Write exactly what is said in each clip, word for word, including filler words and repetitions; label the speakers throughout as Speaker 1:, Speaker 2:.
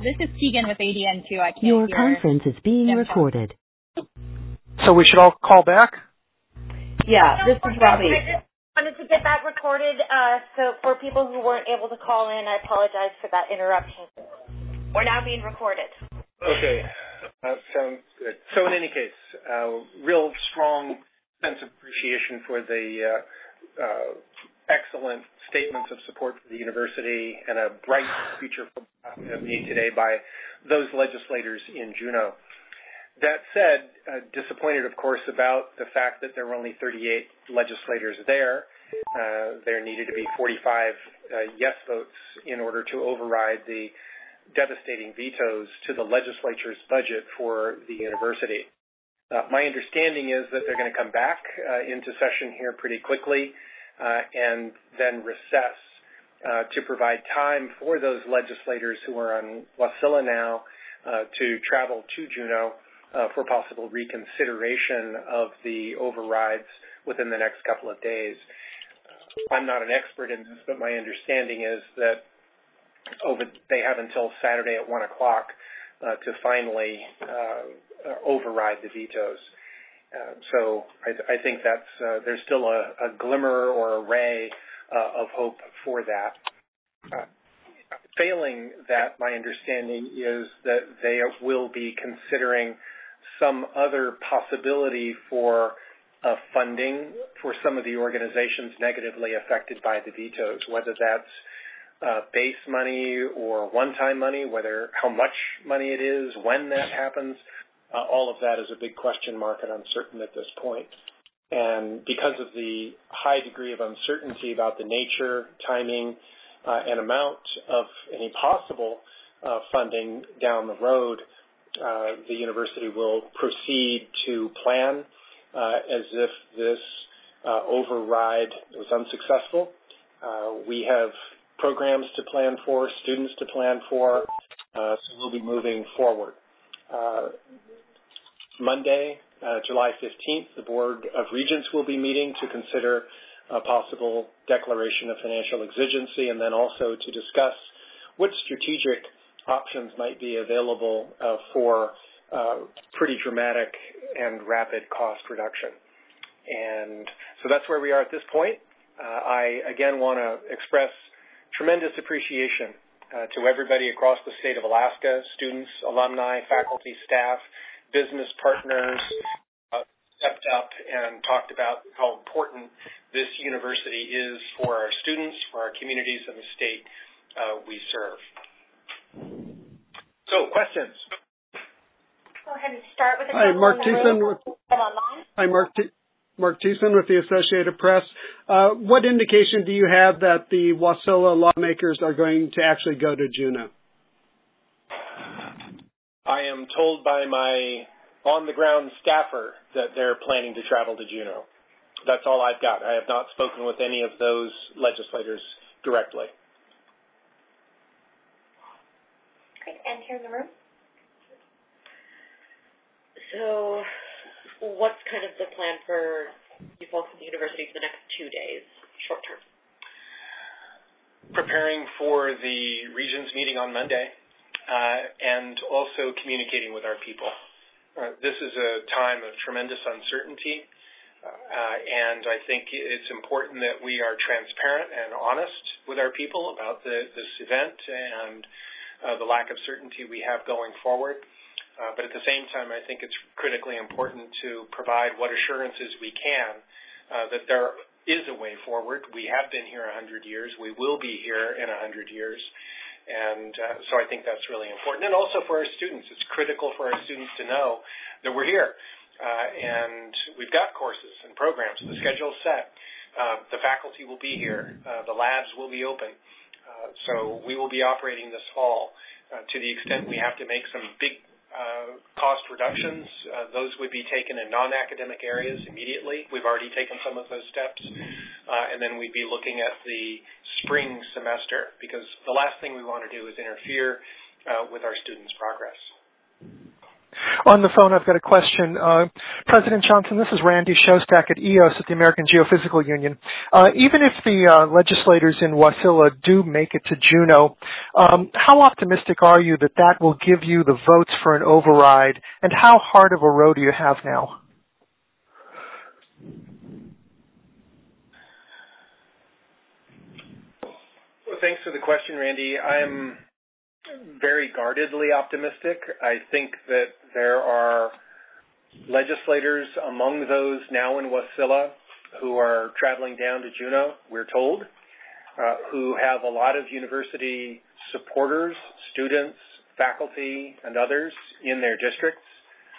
Speaker 1: this is Keegan with A D N two. I can't
Speaker 2: Your
Speaker 1: hear.
Speaker 2: conference is being
Speaker 1: Yep.
Speaker 2: recorded.
Speaker 3: So we should all call back?
Speaker 4: Yeah, this is Robbie.
Speaker 5: I just wanted to get that recorded, uh, so for people who weren't able to call in, I apologize for that interruption. We're now being recorded.
Speaker 3: Okay, uh, sounds good. So in any case, uh, real strong sense of appreciation for the uh, uh, excellent statements of support for the university and a bright future for me today by those legislators in Juneau. That said, uh, disappointed, of course, about the fact that there were only thirty-eight legislators there. Uh, there needed to be forty-five uh, yes votes in order to override the devastating vetoes to the legislature's budget for the university. Uh, my understanding is that they're going to come back uh, into session here pretty quickly uh, and then recess uh, to provide time for those legislators who are on Wasilla now uh, to travel to Juneau Uh, for possible reconsideration of the overrides within the next couple of days. Uh, I'm not an expert in this, but my understanding is that over, they have until Saturday at one o'clock uh, to finally uh, override the vetoes. Uh, so I, I think that's uh, there's still a, a glimmer or a ray uh, of hope for that. Uh, failing that, my understanding is that they will be considering some other possibility for uh, funding for some of the organizations negatively affected by the vetoes, whether that's uh, base money or one-time money, whether how much money it is, when that happens. Uh, all of that is a big question mark and uncertain at this point. And because of the high degree of uncertainty about the nature, timing, uh, and amount of any possible uh, funding down the road, Uh, the university will proceed to plan uh, as if this uh, override was unsuccessful. Uh, we have programs to plan for, students to plan for, uh, so we'll be moving forward. Uh, Monday, uh, July fifteenth, the Board of Regents will be meeting to consider a possible declaration of financial exigency and then also to discuss what strategic options might be available uh, for uh, pretty dramatic and rapid cost reduction. And so that's where we are at this point. Uh, I, again, want to express tremendous appreciation uh, to everybody across the state of Alaska, students, alumni, faculty, staff, business partners, uh, stepped up and talked about how important this university is for our students, for our communities, and the state uh, we serve. So, questions?
Speaker 5: Go ahead and start with the
Speaker 6: Hi, Mark Thiessen with Hi, Mark T- Mark Thiessen with the Associated Press. Uh, what indication do you have that the Wasilla lawmakers are going to actually go to Juneau?
Speaker 3: I am told by my on-the-ground staffer that they're planning to travel to Juneau. That's all I've got. I have not spoken with any of those legislators directly.
Speaker 5: And here in the room?
Speaker 4: So what's kind of the plan for you folks at the university for the next two days, short term?
Speaker 3: Preparing for the Regents meeting on Monday uh, and also communicating with our people. Uh, this is a time of tremendous uncertainty, uh, and I think it's important that we are transparent and honest with our people about the, this event and Uh, the lack of certainty we have going forward. Uh, but at the same time, I think it's critically important to provide what assurances we can uh, that there is a way forward. We have been here one hundred years. We will be here in one hundred years. And uh, so I think that's really important. And also for our students. It's critical for our students to know that we're here. Uh, and we've got courses and programs. The schedule's set. Uh, the faculty will be here. Uh, the labs will be open. Uh, so we will be operating this fall. Uh, to the extent we have to make some big uh, cost reductions, uh, those would be taken in non-academic areas immediately. We've already taken some of those steps. Uh, and then we'd be looking at the spring semester because the last thing we want to do is interfere uh, with our students' progress.
Speaker 2: On the phone, I've got a question. Uh, President Johnson, this is Randy Shostak at E O S at the American Geophysical Union. Uh, even if the uh, legislators in Wasilla do make it to Juneau, um, how optimistic are you that that will give you the votes for an override, and how hard of a road do you have now?
Speaker 3: Well, thanks for the question, Randy. I'm very guardedly optimistic. I think that there are legislators among those now in Wasilla who are traveling down to Juneau, we're told, uh, who have a lot of university supporters, students, faculty, and others in their districts.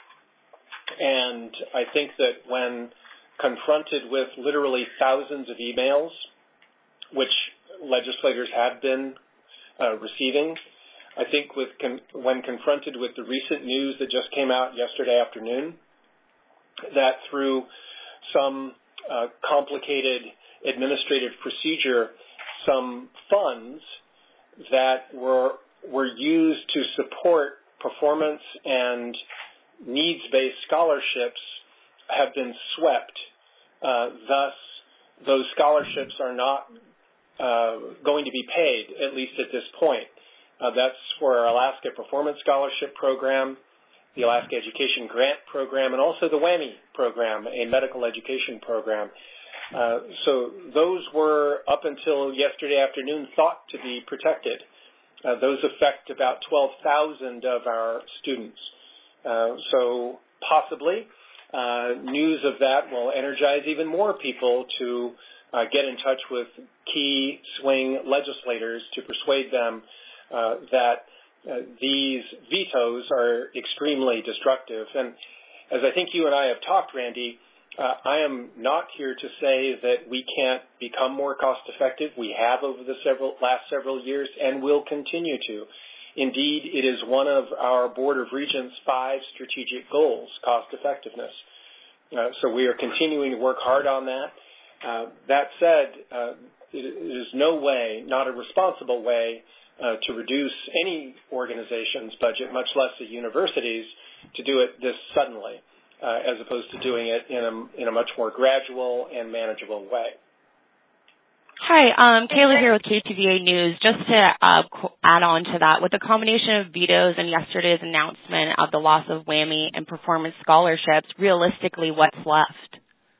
Speaker 3: And I think that when confronted with literally thousands of emails, which legislators have been uh, receiving, I think with con- when confronted with the recent news that just came out yesterday afternoon, that through some uh, complicated administrative procedure, some funds that were were used to support performance and needs-based scholarships have been swept. Uh, thus, those scholarships are not uh, going to be paid, at least at this point. Uh, that's for our Alaska Performance Scholarship Program, the Alaska Education Grant Program, and also the WWAMI program, a medical education program. Uh, so those were, up until yesterday afternoon, thought to be protected. Uh, those affect about twelve thousand of our students. Uh, so possibly uh, news of that will energize even more people to uh, get in touch with key swing legislators to persuade them Uh, that uh, these vetoes are extremely destructive. And as I think you and I have talked, Randy, uh, I am not here to say that we can't become more cost effective. We have over the several last several years and will continue to. Indeed, it is one of our Board of Regents' five strategic goals, cost effectiveness. Uh, so we are continuing to work hard on that. Uh, that said, uh, it, it is no way, not a responsible way, Uh, to reduce any organization's budget, much less a university's, to do it this suddenly, uh, as opposed to doing it in a, in a much more gradual and manageable way.
Speaker 7: Hi, um, Kayla here with K T V A News. Just to uh, add on to that, with the combination of vetoes and yesterday's announcement of the loss of WWAMI and performance scholarships, realistically, what's left?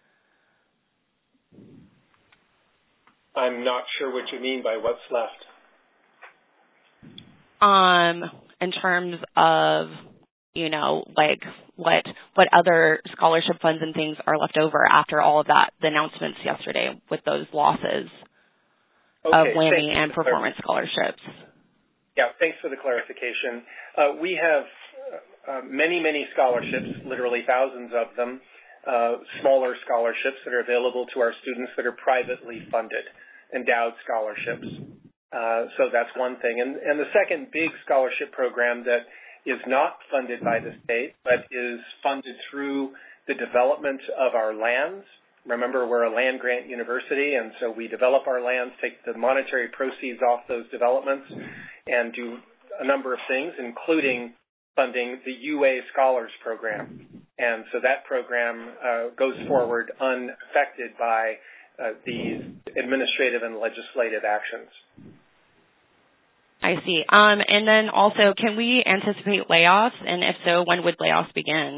Speaker 3: I'm not sure what you mean by what's left.
Speaker 7: Um, in terms of, you know, like what what other scholarship funds and things are left over after all of that, the announcements yesterday with those losses
Speaker 3: okay,
Speaker 7: of WWAMI and performance scholarships.
Speaker 3: Yeah, thanks for the clarification. Uh, we have uh, many, many scholarships, literally thousands of them, uh, smaller scholarships that are available to our students that are privately funded, endowed scholarships. Uh, so that's one thing. And, and the second big scholarship program that is not funded by the state, but is funded through the development of our lands. Remember, we're a land-grant university, and so we develop our lands, take the monetary proceeds off those developments, and do a number of things, including funding the U A Scholars Program. And so that program uh, goes forward unaffected by uh, these administrative and legislative actions.
Speaker 7: I see. Um, and then also, can we anticipate layoffs? And if so, when would layoffs begin?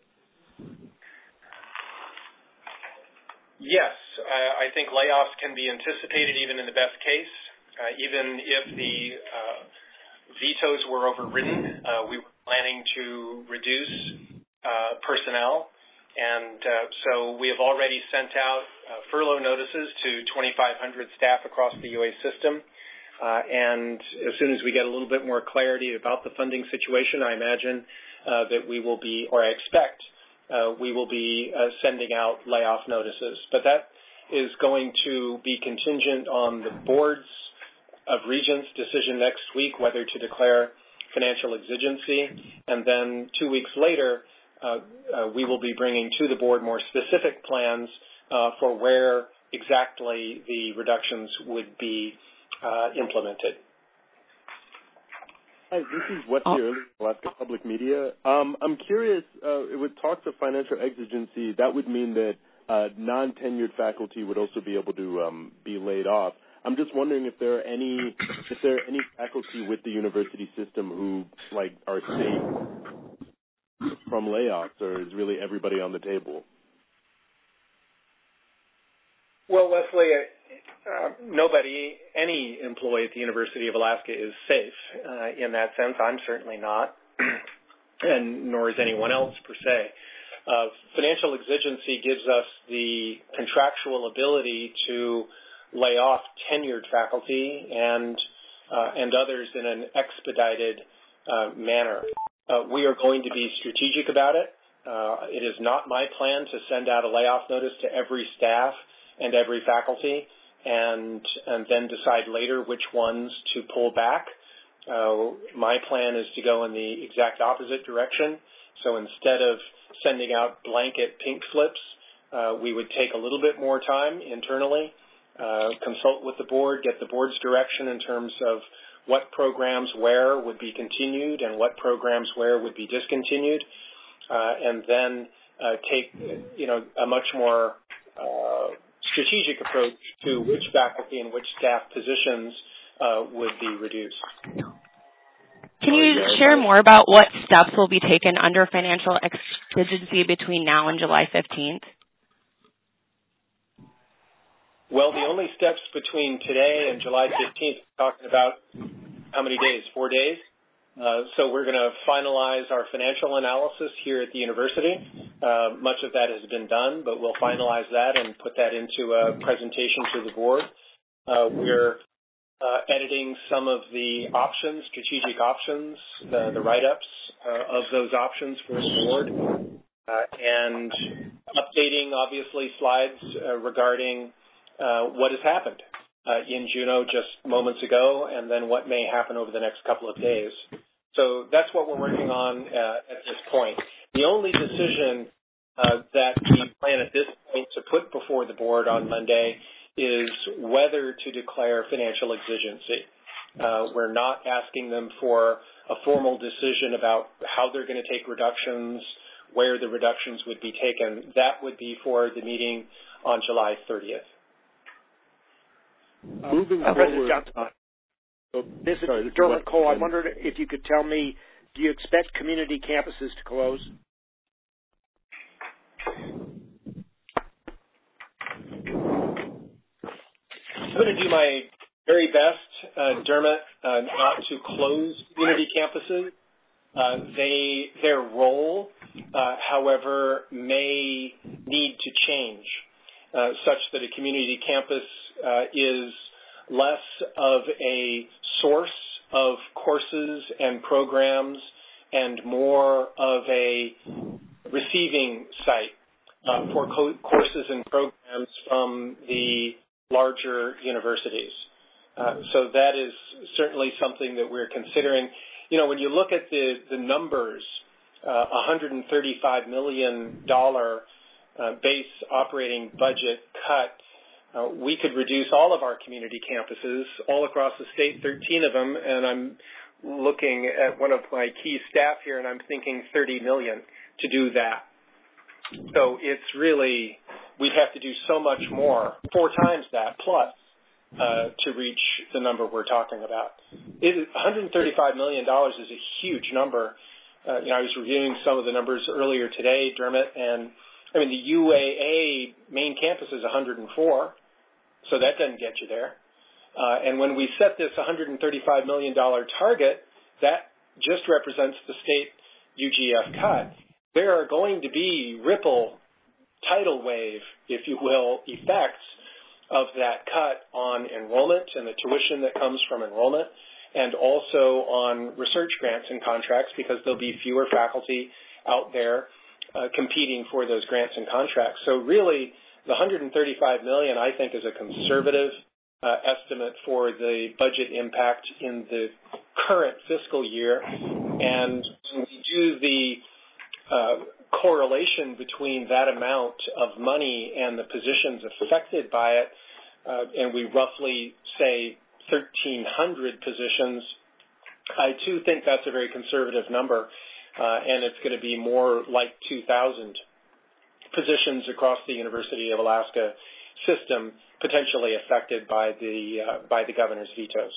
Speaker 3: Yes, uh, I think layoffs can be anticipated even in the best case. Uh, even if the uh, vetoes were overridden, uh, we were planning to reduce uh, personnel. And uh, so we have already sent out uh, furlough notices to twenty-five hundred staff across the U A system. Uh, and as soon as we get a little bit more clarity about the funding situation, I imagine uh, that we will be, or I expect, uh, we will be uh, sending out layoff notices. But that is going to be contingent on the board's of Regents' decision next week whether to declare financial exigency. And then two weeks later, uh, uh, we will be bringing to the board more specific plans uh, for where exactly the reductions would be Uh, implemented.
Speaker 8: Hi, this is Wesley oh. Early, Alaska Public Media. Um, I'm curious, uh, with talks of financial exigency, that would mean that uh, non-tenured faculty would also be able to um, be laid off. I'm just wondering if there are any if there are any faculty with the university system who like are safe from layoffs, or is really everybody on the table?
Speaker 3: Well, Wesley, uh, nobody, any employee at the University of Alaska is safe uh, in that sense. I'm certainly not, and nor is anyone else per se. Uh, financial exigency gives us the contractual ability to lay off tenured faculty and uh, and others in an expedited uh, manner. Uh, we are going to be strategic about it. Uh, it is not my plan to send out a layoff notice to every staff and every faculty and and then decide later which ones to pull back. Uh, my plan is to go in the exact opposite direction. So instead of sending out blanket pink slips, uh, we would take a little bit more time internally, uh, consult with the board, get the board's direction in terms of what programs where would be continued and what programs where would be discontinued, uh, and then uh, take, you know, a much more uh, strategic approach to which faculty and which staff positions uh, would be reduced.
Speaker 7: Can you share more about what steps will be taken under financial exigency between now and July fifteenth?
Speaker 3: Well, the only steps between today and July fifteenth, talking about how many days? Four days? Uh, so we're going to finalize our financial analysis here at the university. Uh, much of that has been done, but we'll finalize that and put that into a presentation to the board. Uh, we're uh, editing some of the options, strategic options, the, the write-ups uh, of those options for the board, uh, and updating, obviously, slides uh, regarding uh, what has happened uh, in Juneau just moments ago, and then what may happen over the next couple of days. So that's what we're working on uh, at this point. The only decision uh, that we plan at this point to put before the board on Monday is whether to declare financial exigency. Uh, we're not asking them for a formal decision about how they're going to take reductions, where the reductions would be taken. That would be for the meeting on July thirtieth.
Speaker 9: Uh, Moving uh, President Johnson. Oh, this is sorry, this Dermot is Cole. I wondered if you could tell me, do you expect community campuses to close?
Speaker 3: I'm going to do my very best, uh, Dermot, uh, not to close community campuses. Uh, they, their role, uh, however, may need to change uh, such that a community campus uh, is less of a source of courses and programs and more of a receiving site uh, for co- courses and programs from the larger universities. Uh, so that is certainly something that we're considering. You know, when you look at the, the numbers, uh, one hundred thirty-five million dollars uh, base operating budget cut, Uh, we could reduce all of our community campuses all across the state, thirteen of them, and I'm looking at one of my key staff here, and I'm thinking thirty million dollars to do that. So it's really, we'd have to do so much more, four times that plus, uh, to reach the number we're talking about. It, one hundred thirty-five million dollars is a huge number. Uh, you know, I was reviewing some of the numbers earlier today, Dermot, and I mean, the U A A main campus is one hundred four, so that doesn't get you there. Uh, and when we set this one hundred thirty-five million dollars target, that just represents the state U G F cut. There are going to be ripple, tidal wave, if you will, effects of that cut on enrollment and the tuition that comes from enrollment, and also on research grants and contracts, because there'll be fewer faculty out there Uh, competing for those grants and contracts. So really, the one hundred thirty-five million dollars, I think, is a conservative uh, estimate for the budget impact in the current fiscal year. And when we do the uh, correlation between that amount of money and the positions affected by it, uh, and we roughly say thirteen hundred positions I too think that's a very conservative number, uh, and it's going to be more like two thousand positions across the University of Alaska system potentially affected by the uh, by the governor's vetoes.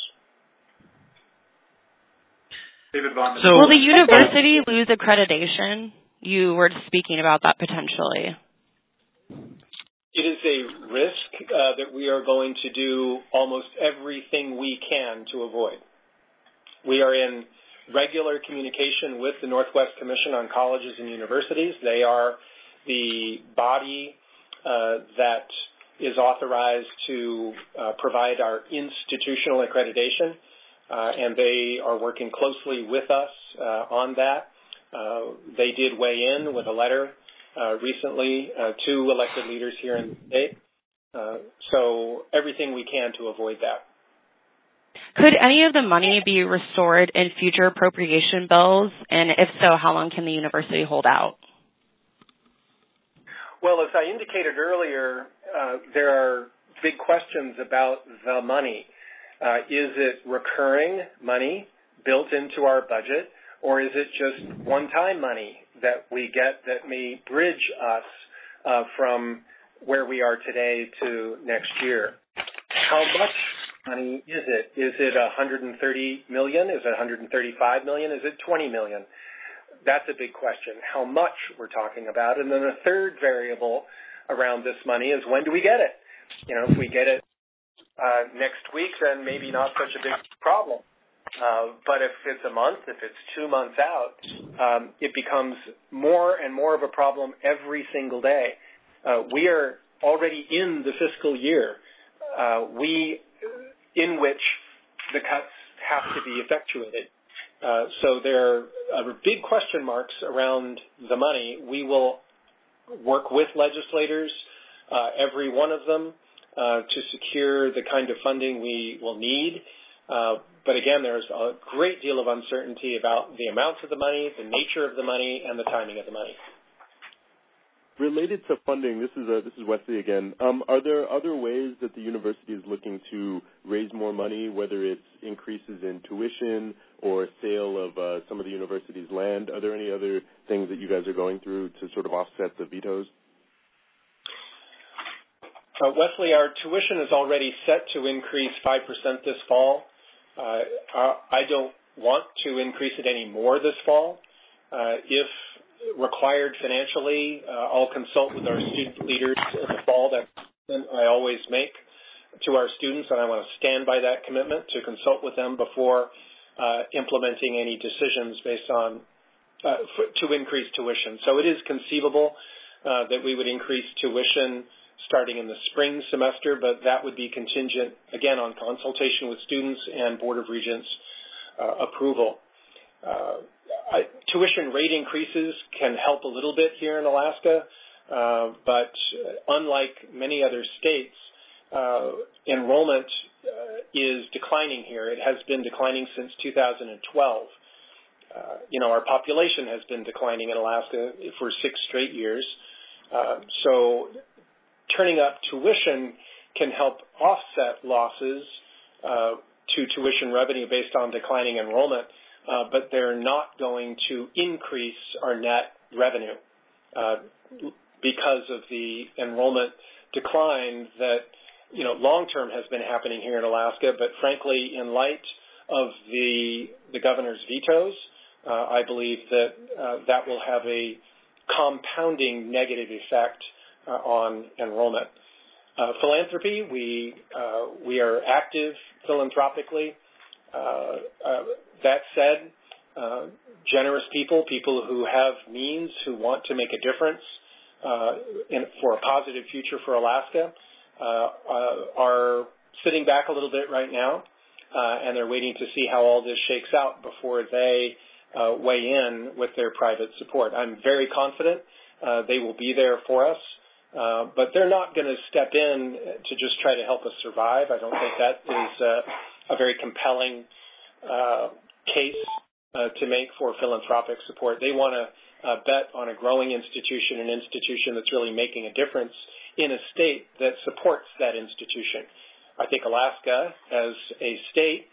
Speaker 10: David Vaughn.
Speaker 7: So, will the university lose accreditation? You were speaking about that potentially.
Speaker 3: It is a risk uh, that we are going to do almost everything we can to avoid. We are in regular communication with the Northwest Commission on Colleges and Universities. They are the body uh, that is authorized to uh, provide our institutional accreditation, uh, and they are working closely with us uh, on that. Uh, they did weigh in with a letter uh, recently uh, to elected leaders here in the state. Uh, so everything we can to avoid that.
Speaker 7: Could any of the money be restored in future appropriation bills? And if so, how long can the university hold out?
Speaker 3: Well, as I indicated earlier, uh, there are big questions about the money. Uh, is it recurring money built into our budget, or is it just one-time money that we get that may bridge us uh, from where we are today to next year? How much money is it? Is it one hundred thirty million dollars? Is it one hundred thirty-five million dollars? Is it twenty million dollars? That's a big question, how much we're talking about. And then the third variable around this money is when do we get it? You know, if we get it uh, next week, then maybe not such a big problem. Uh, but if it's a month, if it's two months out, um, it becomes more and more of a problem every single day. Uh, we are already in the fiscal year uh, we in which the cuts have to be effectuated. Uh, so there are big question marks around the money. We will work with legislators, uh, every one of them, uh, to secure the kind of funding we will need. Uh, but again, there's a great deal of uncertainty about the amounts of the money, the nature of the money, and the timing of the money.
Speaker 8: Related to funding, this is a, this is Wesley again. Um, are there other ways that the university is looking to raise more money, whether it's increases in tuition or sale of uh, some of the university's land? Are there any other things that you guys are going through to sort of offset the vetoes?
Speaker 3: Uh, Wesley, our tuition is already set to increase five percent this fall. Uh, I don't want to increase it any more this fall. Uh, if required financially, uh, I'll consult with our student leaders in the fall. That I always make to our students, and I want to stand by that commitment to consult with them before uh, implementing any decisions based on uh, for, to increase tuition. So it is conceivable uh, that we would increase tuition starting in the spring semester, but that would be contingent, again, on consultation with students and Board of Regents uh, approval. Uh, I, tuition rate increases can help a little bit here in Alaska, uh, but unlike many other states, uh, enrollment uh, is declining here. It has been declining since two thousand twelve. Uh, you know, our population has been declining in Alaska for six straight years. Uh, so turning up tuition can help offset losses uh, to tuition revenue based on declining enrollment. Uh, but they're not going to increase our net revenue uh, because of the enrollment decline that, you know, long-term has been happening here in Alaska. But frankly, in light of the the governor's vetoes, uh, I believe that uh, that will have a compounding negative effect uh, on enrollment. Uh, philanthropy, we uh, we are active philanthropically. Uh, uh, that said, uh, generous people, people who have means, who want to make a difference uh, in, for a positive future for Alaska, uh, uh, are sitting back a little bit right now, uh, and they're waiting to see how all this shakes out before they uh, weigh in with their private support. I'm very confident uh, they will be there for us, uh, but they're not going to step in to just try to help us survive. I don't think that is uh, a very compelling uh, case uh, to make for philanthropic support. They want to uh, bet on a growing institution, an institution that's really making a difference in a state that supports that institution. I think Alaska, as a state,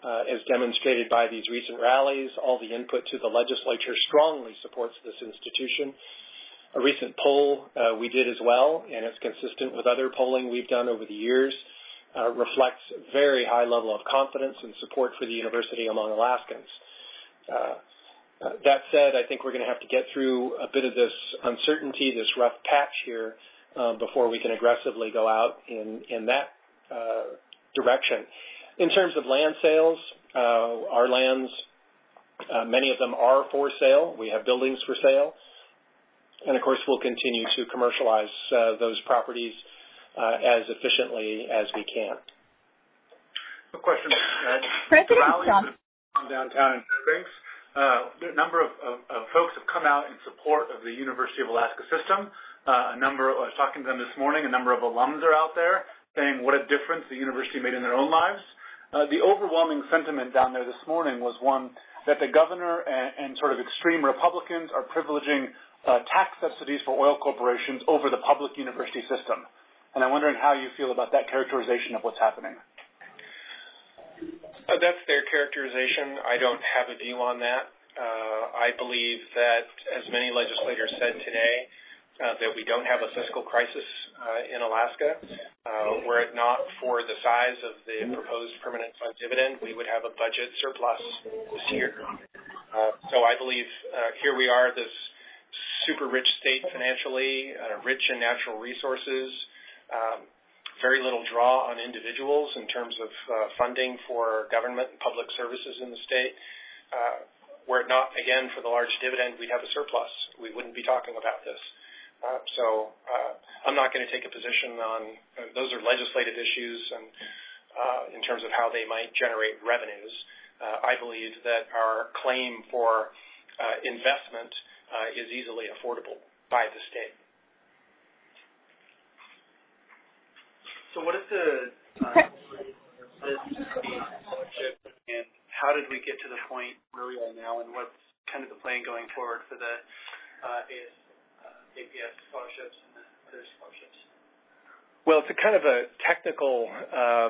Speaker 3: uh, as demonstrated by these recent rallies. All the input to the legislature strongly supports this institution. A recent poll uh, we did as well, and it's consistent with other polling we've done over the years, uh, reflects very high level of confidence and support for the university among Alaskans. Uh, uh, that said, I think we're going to have to get through a bit of this uncertainty, this rough patch here, uh, before we can aggressively go out in, in that uh, direction. In terms of land sales, uh, our lands, uh, many of them are for sale. We have buildings for sale. And, of course, we'll continue to commercialize uh, those properties uh, as efficiently as we can.
Speaker 10: A question. Uh,
Speaker 1: President
Speaker 10: Johnson. Downtown in Fairbanks. Uh, a number of, of, of folks have come out in support of the University of Alaska system. Uh, a number, I was talking to them this morning, a number of alums are out there saying what a difference the university made in their own lives. Uh, the overwhelming sentiment down there this morning was one that the governor and, and sort of extreme Republicans are privileging uh, tax subsidies for oil corporations over the public university system. And I'm wondering how you feel about that characterization of what's happening.
Speaker 3: Uh, that's their characterization. I don't have a view on that. Uh, I believe that, as many legislators said today, uh, that we don't have a fiscal crisis uh, in Alaska. Uh, were it not for the size of the proposed permanent fund dividend, we would have a budget surplus this year. Uh, so I believe uh, here we are, this super rich state financially, uh, rich in natural resources, um, very little draw on individuals in terms of uh, funding for government and public services in the state. Uh, were it not, again, for the large dividend, we'd have a surplus. We wouldn't be talking about this. Uh, so uh, I'm not going to take a position on uh, those are legislative issues and uh, in terms of how they might generate revenues. Uh, I believe that our claim for uh, investment uh, is easily affordable by the state.
Speaker 11: So what is the uh, scholarship, and how did we get to the point where we are now, and what's kind of the plan going forward for the uh, A S, uh, A P S scholarships and the other scholarships?
Speaker 3: Well, it's a kind of a technical uh,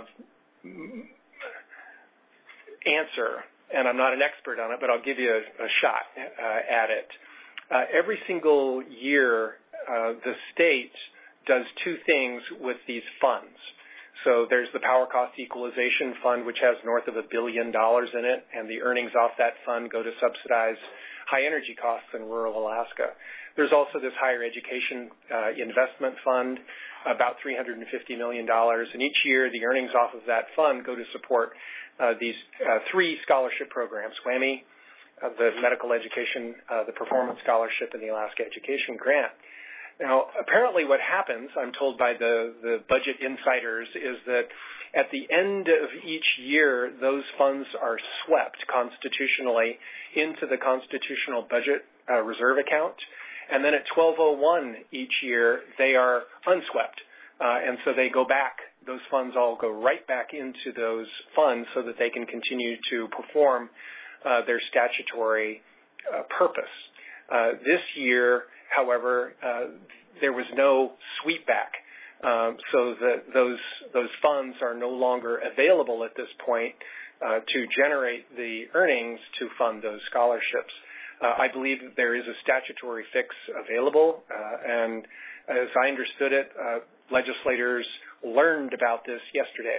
Speaker 3: answer, and I'm not an expert on it, but I'll give you a, a shot uh, at it. Uh, every single year, uh, the state does two things with these funds. So there's the Power Cost Equalization Fund, which has north of a billion dollars in it, and the earnings off that fund go to subsidize high energy costs in rural Alaska. There's also this Higher Education uh, Investment Fund, about three hundred fifty million dollars, and each year the earnings off of that fund go to support uh, these uh, three scholarship programs, WWAMI, uh, the Medical Education, uh, the Performance Scholarship, and the Alaska Education Grant. Now, apparently what happens, I'm told by the, the budget insiders, is that at the end of each year, those funds are swept constitutionally into the constitutional budget uh, reserve account. And then at twelve oh one each year, they are unswept. Uh, and so they go back, those funds all go right back into those funds so that they can continue to perform uh, their statutory uh, purpose. Uh, this year, however, uh, there was no sweep back, um, so that those those funds are no longer available at this point uh, to generate the earnings to fund those scholarships. Uh, I believe that there is a statutory fix available, uh, and as I understood it, uh, legislators learned about this yesterday.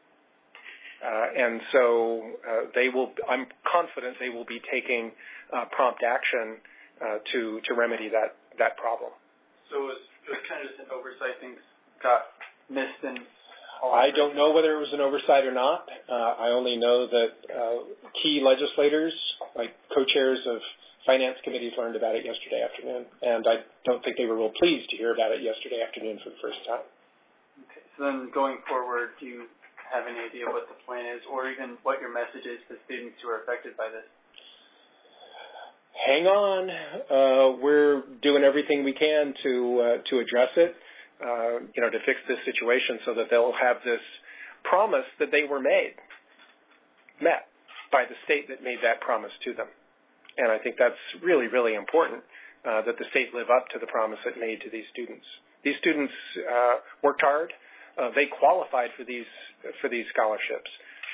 Speaker 3: Uh, and so uh, they will. I'm confident they will be taking uh, prompt action uh, to to remedy that that problem.
Speaker 11: So it was, it was kind of just an oversight. Things got missed and.
Speaker 3: I don't know whether it was an oversight or not. Uh, I only know that uh, key legislators, like co-chairs of finance committees, learned about it yesterday afternoon, and I don't think they were real pleased to hear about it yesterday afternoon for the first time.
Speaker 11: Okay. So then, going forward, do you have any idea what the plan is, or even what your message is to students who are affected by this?
Speaker 3: Hang on. Uh, we're doing everything we can to uh, to address it, uh, you know, to fix this situation so that they'll have this promise that they were made, met by the state that made that promise to them. And I think that's really, really important, uh, that the state live up to the promise it made to these students. These students uh, worked hard. Uh, they qualified for these for these scholarships.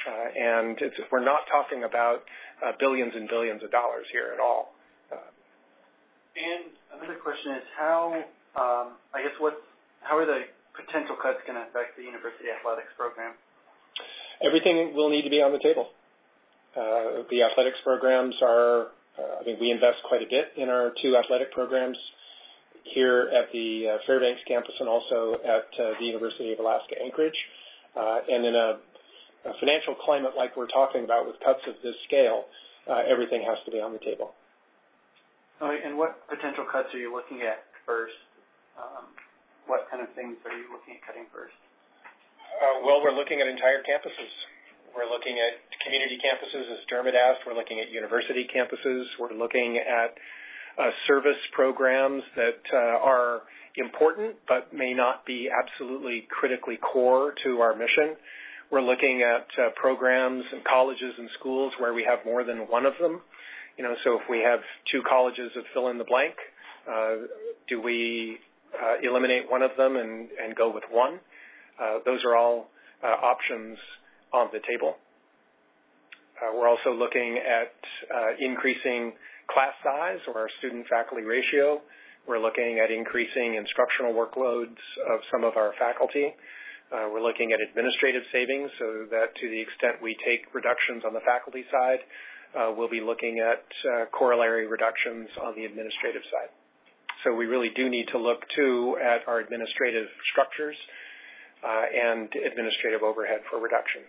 Speaker 3: Uh, and it's, we're not talking about uh, billions and billions of dollars here at all. Uh,
Speaker 11: and another question is how, um, I guess, what, how are the potential cuts going to affect the university athletics program?
Speaker 3: Everything will need to be on the table. Uh, the athletics programs are, uh, I mean, we invest quite a bit in our two athletic programs here at the uh, Fairbanks campus and also at uh, the University of Alaska Anchorage. Uh, and in a, a financial climate like we're talking about with cuts of this scale, uh, everything has to be on the table.
Speaker 11: Oh, and what potential cuts are you looking at first? Um, what kind of things are you looking at cutting first?
Speaker 3: Uh, well, we're looking at entire campuses. We're looking at community campuses, as Dermot asked. We're looking at university campuses. We're looking at uh, service programs that uh, are important but may not be absolutely critically core to our mission. We're looking at uh, programs and colleges and schools where we have more than one of them. You know, so if we have two colleges that fill in the blank, uh, do we uh, eliminate one of them and, and go with one? Uh, those are all uh, options on the table. Uh, we're also looking at uh, increasing class size or our student-faculty ratio. We're looking at increasing instructional workloads of some of our faculty. Uh, we're looking at administrative savings so that to the extent we take reductions on the faculty side, uh, we'll be looking at uh, corollary reductions on the administrative side. So we really do need to look, too, at our administrative structures uh, and administrative overhead for reductions.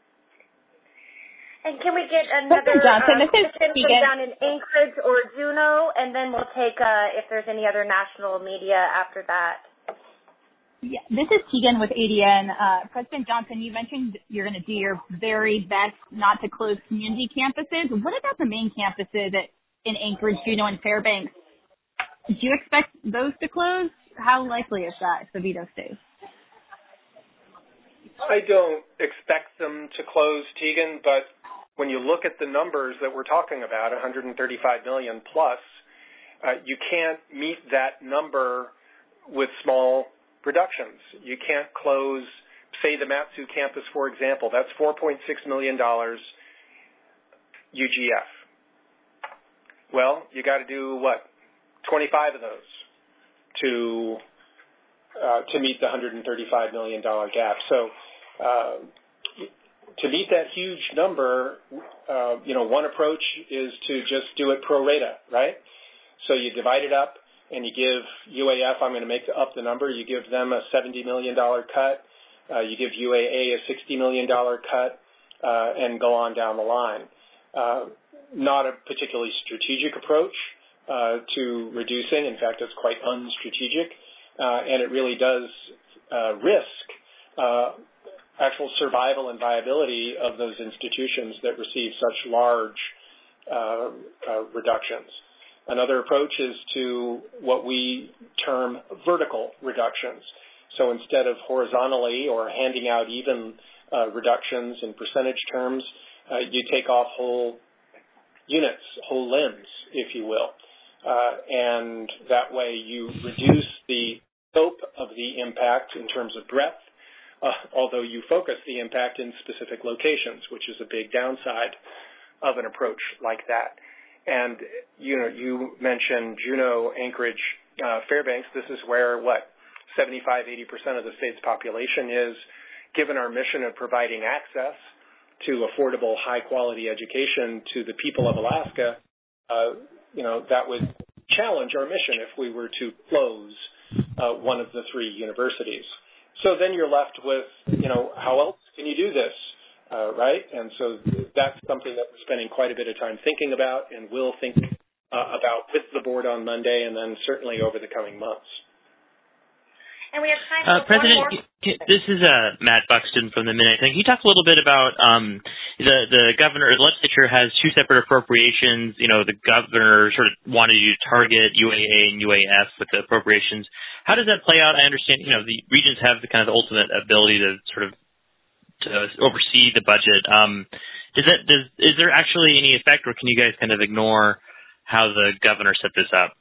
Speaker 5: And can we get another
Speaker 1: Johnson,
Speaker 5: uh,
Speaker 1: this is
Speaker 5: question from down in Anchorage or Juneau, and then we'll take uh, if there's any other national media after that.
Speaker 1: Yeah, this is Tegan with A D N. Uh, President Johnson, you mentioned you're going to do your very best not to close community campuses. What about the main campuses at, in Anchorage, Juneau, and Fairbanks? Do you expect those to close? How likely is that if the veto stays?
Speaker 3: I don't expect them to close, Tegan, but when you look at the numbers that we're talking about, one hundred thirty-five million plus, uh, you can't meet that number with small reductions. You can't close, say, the Mat-Su campus, for example. That's four point six million dollars U G F. Well, you got to do, what, twenty-five of those to uh, to meet the one hundred thirty-five million dollars gap. So uh, to meet that huge number, uh, you know, one approach is to just do it pro rata, right? So you divide it up and you give U A F, I'm going to make up the number, you give them a seventy million dollars cut, uh, you give U A A a sixty million dollars cut, uh, and go on down the line. Uh, not a particularly strategic approach uh, to reducing. In fact, it's quite unstrategic, uh, and it really does uh, risk uh, actual survival and viability of those institutions that receive such large uh, uh, reductions. Another approach is to what we term vertical reductions. So instead of horizontally or handing out even uh, reductions in percentage terms, uh, you take off whole units, whole limbs, if you will. Uh, and that way you reduce the scope of the impact in terms of breadth, uh, although you focus the impact in specific locations, which is a big downside of an approach like that. And, you know, you mentioned Juneau, Anchorage, uh, Fairbanks. This is where, what, seventy-five, eighty percent of the state's population is. Given our mission of providing access to affordable, high-quality education to the people of Alaska, uh, you know, that would challenge our mission if we were to close uh, one of the three universities. So then you're left with, you know, how else can you do this, uh, right? And so that's something that we're spending quite a bit of time thinking about and will think uh, about with the board on Monday and then certainly over the coming months.
Speaker 5: And we have time
Speaker 12: uh,
Speaker 5: for
Speaker 12: President,
Speaker 5: one more.
Speaker 12: This is uh, Matt Buxton from the Minute. Can you talk a little bit about um, the the governor, the legislature has two separate appropriations. You know, the governor sort of wanted you to target U A A and U A F with the appropriations. How does that play out? I understand, you know, the regions have the kind of the ultimate ability to sort of to oversee the budget. Um, does that does is there actually any effect, or can you guys kind of ignore how the governor set this up?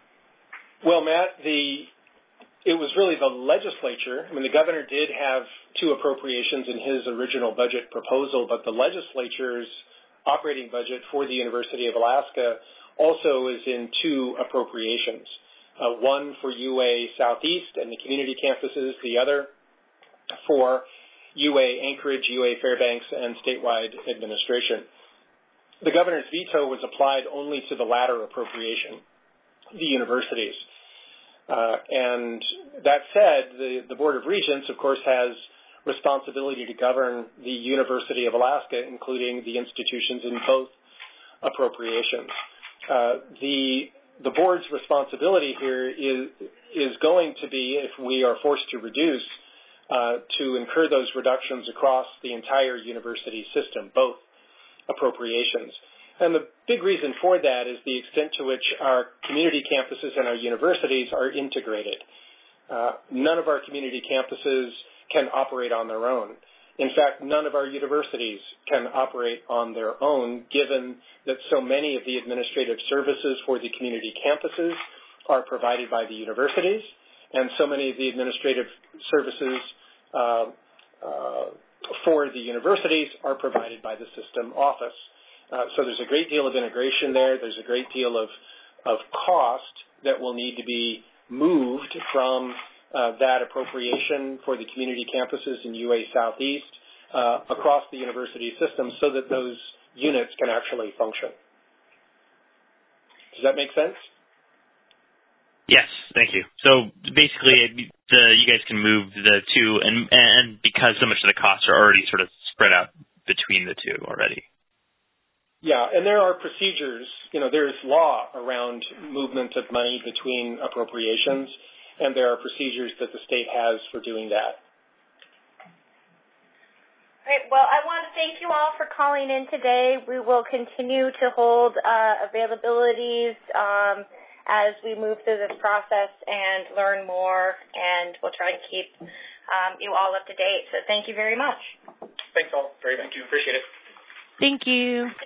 Speaker 3: Well, Matt, the it was really the legislature. I mean, the governor did have two appropriations in his original budget proposal, but the legislature's operating budget for the University of Alaska also is in two appropriations, uh, one for U A Southeast and the community campuses, the other for U A Anchorage, U A Fairbanks, and statewide administration. The governor's veto was applied only to the latter appropriation, the universities. Uh, and that said, the, the Board of Regents, of course, has responsibility to govern the University of Alaska, including the institutions in both appropriations. Uh, the the board's responsibility here is is going to be, if we are forced to reduce, uh, to incur those reductions across the entire university system, both appropriations. And the big reason for that is the extent to which our community campuses and our universities are integrated. Uh, none of our community campuses can operate on their own. In fact, none of our universities can operate on their own, given that so many of the administrative services for the community campuses are provided by the universities, and so many of the administrative services uh, uh, for the universities are provided by the system office. Uh, so there's a great deal of integration there. There's a great deal of, of cost that will need to be moved from Uh, that appropriation for the community campuses in U A Southeast uh, across the university system so that those units can actually function. Does that make sense?
Speaker 12: Yes, thank you. So basically, the, you guys can move the two, and, and because so much of the costs are already sort of spread out between the two already.
Speaker 3: Yeah, and there are procedures. You know, there's law around movement of money between appropriations, and there are procedures that the state has for doing that.
Speaker 5: Great. Well, I want to thank you all for calling in today. We will continue to hold uh, availabilities um, as we move through this process and learn more, and we'll try and keep um, you all up to date. So thank you very much.
Speaker 3: Thanks all. Very much. Thank you. Appreciate it.
Speaker 7: Thank you.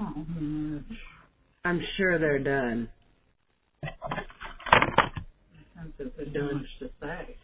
Speaker 13: I'm sure they're done.
Speaker 14: Since it's too much to say.